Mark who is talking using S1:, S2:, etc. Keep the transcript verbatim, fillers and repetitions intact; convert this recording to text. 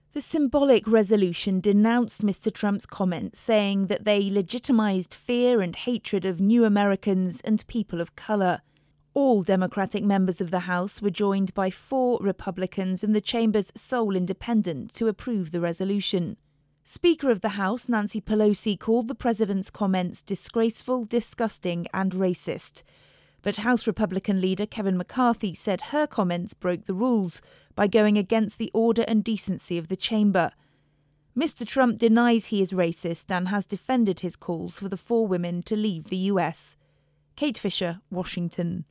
S1: The symbolic resolution denounced Mister Trump's comments, saying that they legitimized fear and hatred of new Americans and people of color. All Democratic members of the House were joined by four Republicans and the chamber's sole independent to approve the resolution. Speaker of the House Nancy Pelosi called the president's comments disgraceful, disgusting and racist. But House Republican leader Kevin McCarthy said her comments broke the rules by going against the order and decency of the chamber. Mister Trump denies he is racist and has defended his calls for the four women to leave the U S. Kate Fisher, Washington.